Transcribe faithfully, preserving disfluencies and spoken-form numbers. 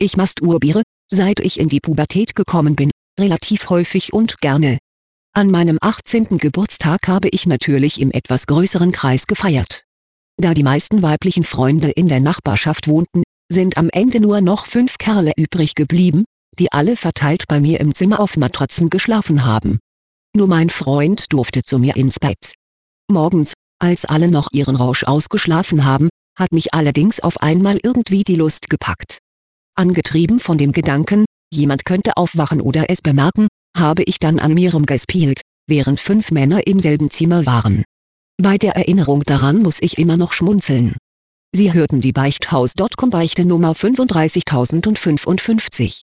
Ich masturbiere, seit ich in die Pubertät gekommen bin, relativ häufig und gerne. An meinem achtzehnten Geburtstag habe ich natürlich im etwas größeren Kreis gefeiert. Da die meisten weiblichen Freunde in der Nachbarschaft wohnten, sind am Ende nur noch fünf Kerle übrig geblieben, die alle verteilt bei mir im Zimmer auf Matratzen geschlafen haben. Nur mein Freund durfte zu mir ins Bett. Morgens, als alle noch ihren Rausch ausgeschlafen haben, hat mich allerdings auf einmal irgendwie die Lust gepackt. Angetrieben von dem Gedanken, jemand könnte aufwachen oder es bemerken, habe ich dann an mir rumgespielt, während fünf Männer im selben Zimmer waren. Bei der Erinnerung daran muss ich immer noch schmunzeln. Sie hörten die Beichthaus Punkt com Beichte Nummer fünfunddreißigtausendfünfundfünfzig.